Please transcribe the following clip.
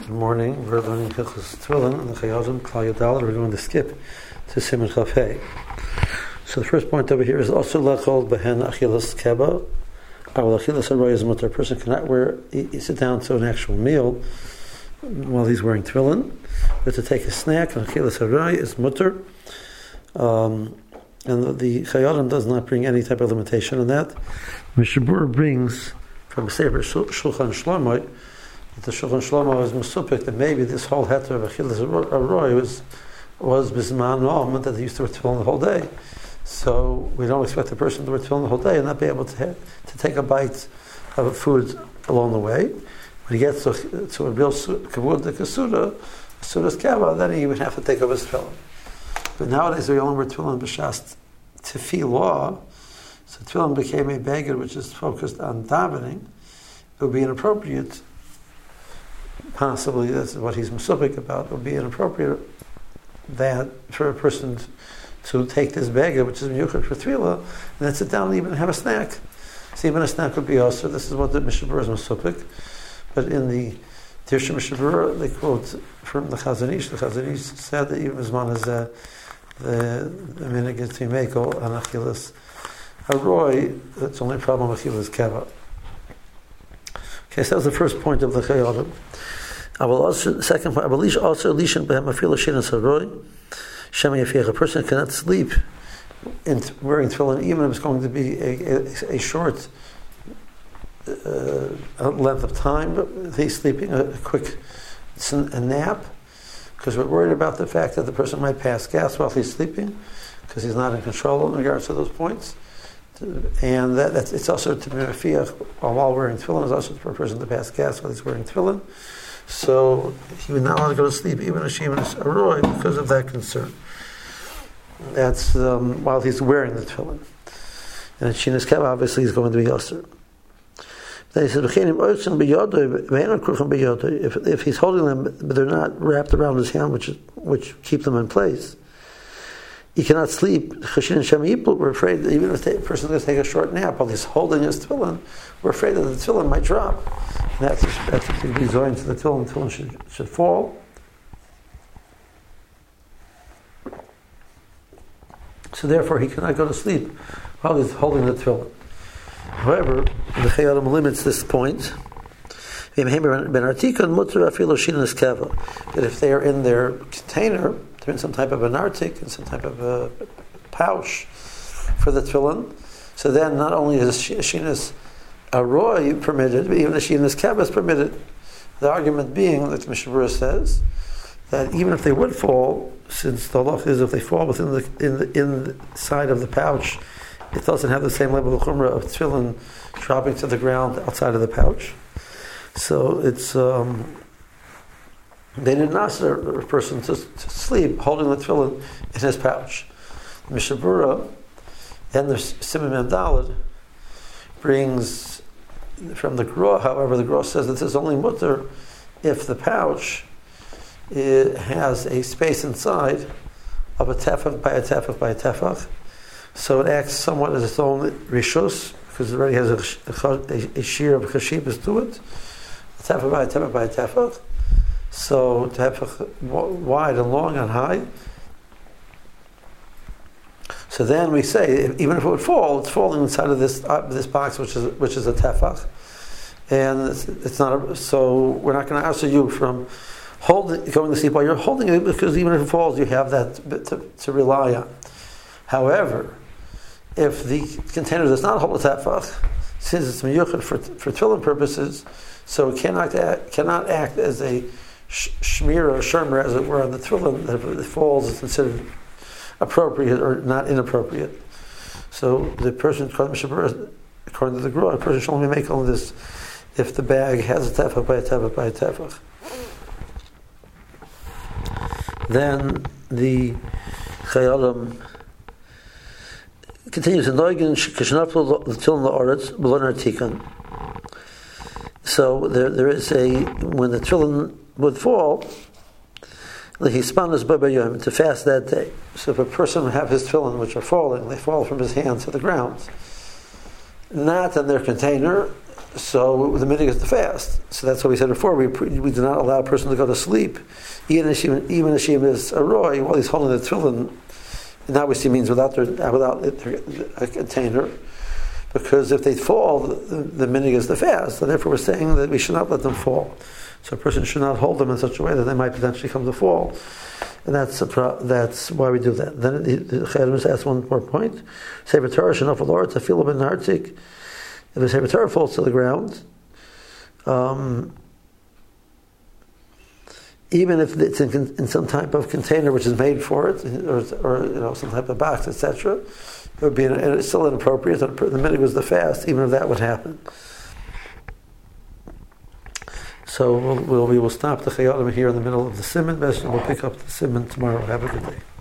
Good morning. We're learning Hilchos Tefillin and the Chayodim Klal Yudal. We're going to skip to Siman Chaf Hey. So the first point over here is also lechol behen achilas keba. Our achilas haroy is mutar. A person cannot sit down to an actual meal while he's wearing tefillin, but to take a snack and achilas haroy is mutar. And the Chayodim does not bring any type of limitation on that. Mishabur brings from Sefer Shulchan Shlomo. The Shulchan Shlomo is musupik that maybe this whole heter of achilas haroy was bisman ma'am, that they used to wear tefillin the whole day. So we don't expect the person to wear tefillin the whole day and not be able to take a bite of food along the way. When he gets to a real kavud the kasuda's kava, then he would have to take off his tefillin. But nowadays we only wear tefillin b'shas tefillah, so tefillin became a beggar which is focused on davening. It would be inappropriate. Possibly that's what he's musupik about. It would be inappropriate that for a person to take this beggar, which is miyuchad for tefillah, and then sit down and even have a snack. So even a snack would be also. This is what the Mishabur is musupik. But in the Tirsha Mishabur, they quote from the Chazon Ish. The Chazon Ish said that even as one as the minhag is to make an achilas haroy, that's only a problem with achilas keva. Okay, so that was the first point of the Chayodim. I will also, second point, I will also lishan behem afilu shinas haroy. Shema yafiyach. A person cannot sleep in wearing tefillin, even if it's going to be a short length of time. But if he's sleeping a quick nap, because we're worried about the fact that the person might pass gas while he's sleeping, because he's not in control in regards to those points. And it's also to be mafiyach while wearing tefillin is also for a person to pass gas while he's wearing tefillin. So he would not want to go to sleep even a shinas haroy because of that concern. That's while he's wearing the tefillin. And at shinas keva obviously he's going to be usher. Then he says, if he's holding them but they're not wrapped around his hand, which keep them in place, he cannot sleep. We're afraid that even if the person is going to take a short nap while he's holding his tefillin, we're afraid that the tefillin might drop. And that's to be joined to the tefillin. Tefillin should fall. So therefore, he cannot go to sleep while he's holding the tefillin. However, the Chayodim limits this point. That if they are in their container, they're in some type of an artik, in some type of a pouch for the tefillin, so then not only is shinas haroy permitted, but even a shinas keva is permitted. The argument being that Mishabura says that even if they would fall, since the halach is if they fall within the inside of the pouch, it doesn't have the same level of chumrah of tefillin dropping to the ground outside of the pouch. So it's they didn't ask a person to sleep holding the tefillin in his pouch. Mishabura and the Siman Mem Daled brings from the Gra. However, the Gra says that this is only mutter if the pouch has a space inside of a tefach by a tefach by a tefach. So it acts somewhat as its own rishus, because it already has a shear of chashibas to it. A tefach by a tefach by a tefach. So tefach wide and long and high. So then we say, even if it would fall, it's falling inside of this box, which is a tefach, and it's not. So we're not going to answer you from going to sleep while you're holding it, because even if it falls, you have that to rely on. However, if the container does not hold a tefach, since it's miyuchad for tefillin purposes, so it cannot act as a shmir or shermer, as it were, on the tefillin, that if it falls, it's considered appropriate or not inappropriate. So the person, according to the Gra, a person should only make all of this if the bag has a tefach by a tefach by a tefach. Then the Chayodim continues in Noigen Kishnaflu L'Tilin L'Oretz B'Lon Artikan. So there is when the tefillin would fall, to fast that day. So if a person would have his tefillin which are falling, they fall from his hand to the ground, not in their container, So the minhag is to fast. So that's what we said before. We do not allow a person to go to sleep, even if she is a roy while he's holding the tefillin. And obviously means without a container, because if they fall, the minhag is to fast. And therefore, we're saying that we should not let them fall. So a person should not hold them in such a way that they might potentially come to fall. And that's why we do that. Then the Chayim asks one more point. Sefer Torah should not fall to feel in Hartik. If the Sefer Torah falls to the ground, even if it's in some type of container which is made for it, or some type of box, etc., it would be still inappropriate. The minhag was the fast, even if that would happen. So we will stop the Chayadim here in the middle of the Siman. We'll pick up the Siman tomorrow. Have a good day.